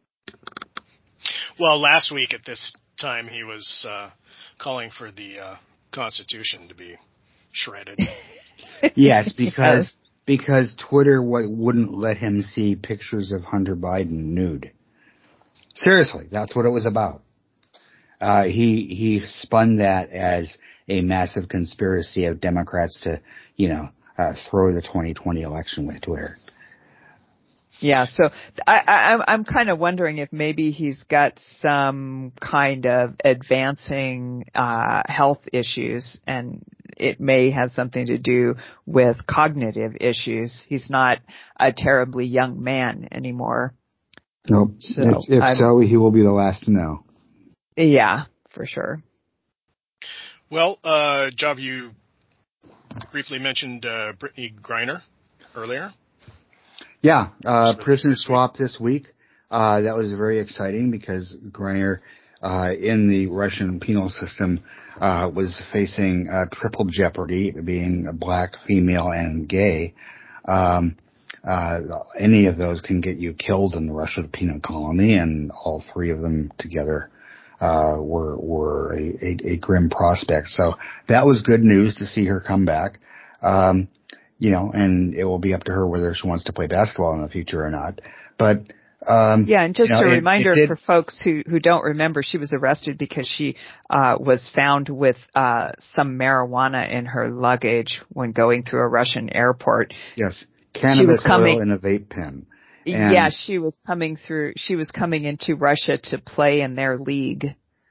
Well, last week at this time he was uh, calling for the uh, Constitution to be shredded. Yes, because because Twitter w- wouldn't let him see pictures of Hunter Biden nude. Seriously, that's what it was about. Uh, he he spun that as a massive conspiracy of Democrats to, you know, uh, throw the twenty twenty election with Twitter. Yeah, so I, I, I'm kind of wondering if maybe he's got some kind of advancing uh, health issues, and it may have something to do with cognitive issues. He's not a terribly young man anymore. Nope. So if if so, he will be the last to know. Yeah, for sure. Well, uh, Job, you briefly mentioned uh, Brittany Griner earlier. Yeah, uh, prisoner swap this week. Uh, that was very exciting because Griner, uh, in the Russian penal system, uh, was facing uh, triple jeopardy, being a black, female, and gay. Um, uh, any of those can get you killed in the Russian penal colony, and all three of them together uh, were were a, a, a grim prospect. So that was good news to see her come back. Um, You know, and it will be up to her whether she wants to play basketball in the future or not. But, um, yeah, and just you know, a it, reminder it did, for folks who, who don't remember, she was arrested because she, uh, was found with, uh, some marijuana in her luggage when going through a Russian airport. Yes. Cannabis coming, oil in a vape pen. And yeah, she was coming through, she was coming into Russia to play in their league.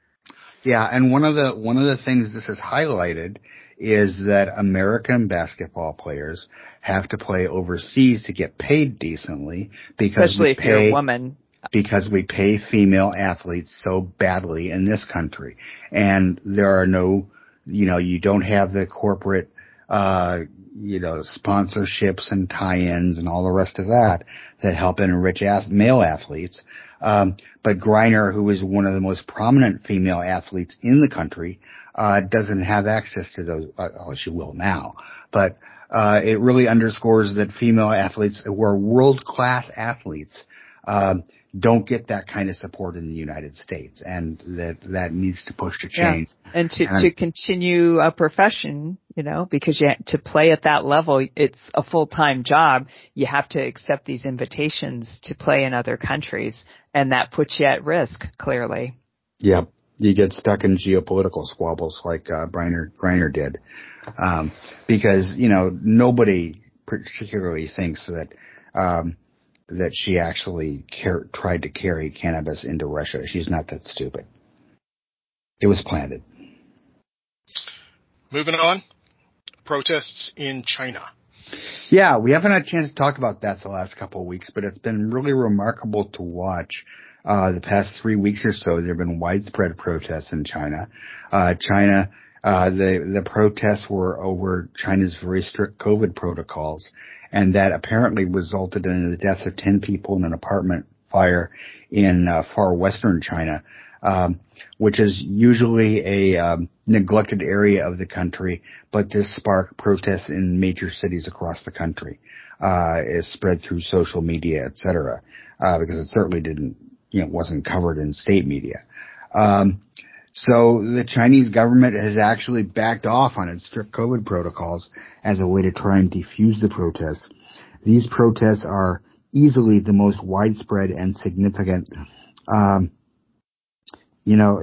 Yeah, and one of the, one of the things this has highlighted is that American basketball players have to play overseas to get paid decently because especially we if pay, you're a woman. Because we pay female athletes so badly in this country. And there are no, you know, you don't have the corporate, uh, you know, sponsorships and tie-ins and all the rest of that that help enrich ath- male athletes. Um, but Griner, who is one of the most prominent female athletes in the country, uh, doesn't have access to those. Uh, oh, she will now. But, uh, it really underscores that female athletes who are world-class athletes, um, don't get that kind of support in the United States, and that, that needs to push to change. Yeah. And to, and to continue a profession, you know, because you have to play at that level, it's a full-time job. You have to accept these invitations to play in other countries, and that puts you at risk, clearly. Yep. You get stuck in geopolitical squabbles like, uh, Griner, Griner did. Um, because, you know, nobody particularly thinks that um, that she actually car- tried to carry cannabis into Russia. She's not that stupid. It was planted. Moving on, protests in China. Yeah, we haven't had a chance to talk about that the last couple of weeks, but it's been really remarkable to watch. Uh, the past three weeks or so, there have been widespread protests in China. Uh, China, uh, the, the protests were over China's very strict COVID protocols, and that apparently resulted in the death of ten people in an apartment fire in uh, far western China, um, which is usually a um, neglected area of the country, but this sparked protests in major cities across the country. Uh, it spread through social media, et cetera, uh, because it certainly didn't, you know, wasn't covered in state media. Um, so the Chinese government has actually backed off on its strict COVID protocols as a way to try and defuse the protests. These protests are easily the most widespread and significant. Um, you know,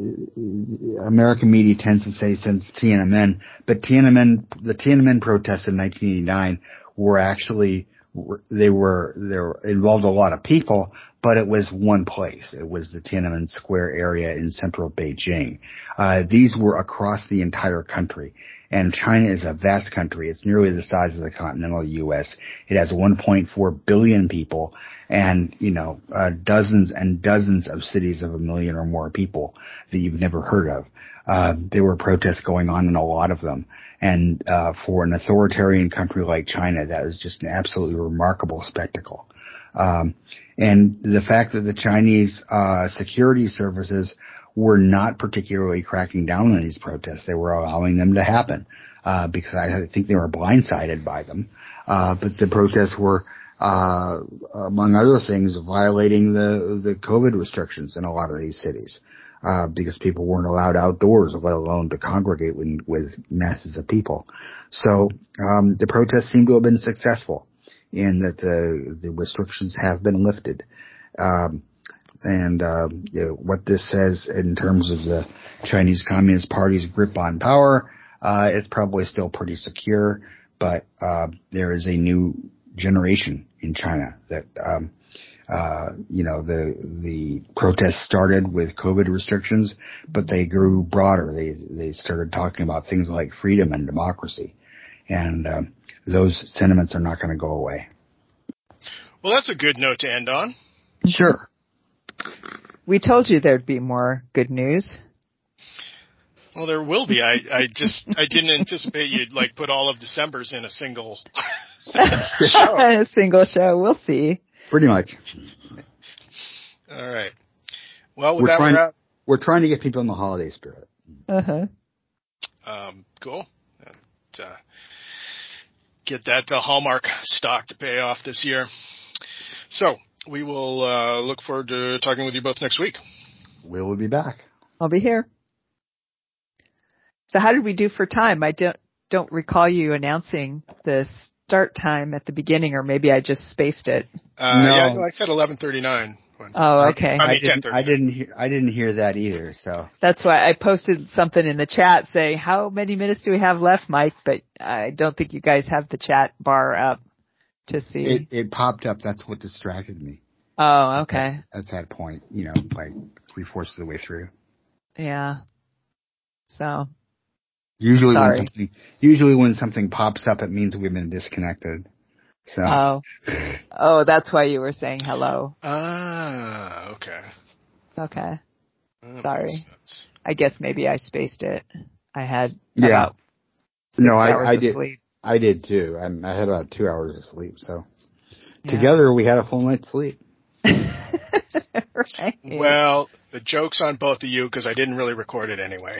uh, American media tends to say since Tiananmen, but Tiananmen, the Tiananmen protests in nineteen eighty-nine were actually, they were, they were involved a lot of people, but it was one place. It was the Tiananmen Square area in central Beijing. Uh, these were across the entire country. And China is a vast country. It's nearly the size of the continental U S. It has one point four billion people and, you know, uh, dozens and dozens of cities of a million or more people that you've never heard of. Uh, there were protests going on in a lot of them. And, uh, for an authoritarian country like China, that was just an absolutely remarkable spectacle. Um, and the fact that the Chinese, uh, security services were not particularly cracking down on these protests. They were allowing them to happen, uh, because I think they were blindsided by them. Uh, but the protests were, uh, among other things, violating the, the COVID restrictions in a lot of these cities, uh, because people weren't allowed outdoors, let alone to congregate with, with masses of people. So, um, the protests seem to have been successful in that the, the restrictions have been lifted. Um, And uh, you know, what this says in terms of the Chinese Communist Party's grip on power, uh, it's probably still pretty secure, but uh, there is a new generation in China that, um, uh, you know, the the protests started with COVID restrictions, but they grew broader. They they started talking about things like freedom and democracy, and uh, those sentiments are not going to go away. Well, that's a good note to end on. Sure. We told you there'd be more good news. Well, there will be. I, I just, I didn't anticipate you'd like put all of December's in a single show. A single show. We'll see. Pretty much. All right. Well, with we're that, trying, we're, we're trying to get people in the holiday spirit. Uh-huh. Um, cool. And, uh, get that uh, Hallmark stock to pay off this year. So, we will uh, look forward to talking with you both next week. We will be back. I'll be here. So how did we do for time? I don't don't recall you announcing the start time at the beginning, or maybe I just spaced it. Uh, no. Yeah, no, I said eleven thirty-nine. Oh, okay. I, I, didn't, I didn't hear. I didn't hear that either. So that's why I posted something in the chat saying, "How many minutes do we have left, Mike?" But I don't think you guys have the chat bar up to see. It, it popped up. That's what distracted me. Oh, okay. At, at that point, you know, like three fourths of the way through. Yeah. So. Usually Sorry. when something, usually when something pops up, it means we've been disconnected. So. Oh. Oh, that's why you were saying hello. Ah, okay. Okay. That Sorry. I guess maybe I spaced it. I had yeah. about six no, I, hours I of did. sleep. I did too. I, I had about two hours of sleep. So yeah. together we had a full night's sleep. Right. Well, the joke's on both of you because I didn't really record it anyway.